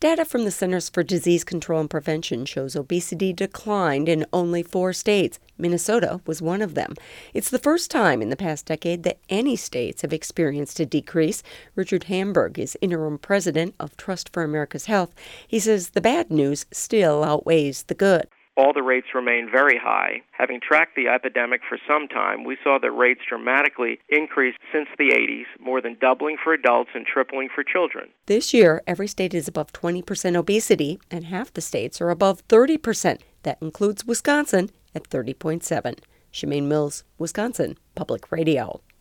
Data from the Centers for Disease Control and Prevention shows obesity declined in only 4 states. Minnesota was one of them. It's the first time in the past decade that any states have experienced a decrease. Richard Hamburg is interim president of Trust for America's Health. He says the bad news still outweighs the good. All the rates remain very high. Having tracked the epidemic for some time, we saw that rates dramatically increased since the 80s, more than doubling for adults and tripling for children. This year, every state is above 20% obesity, and half the states are above 30%. That includes Wisconsin at 30.7. Shemaine Mills, Wisconsin Public Radio.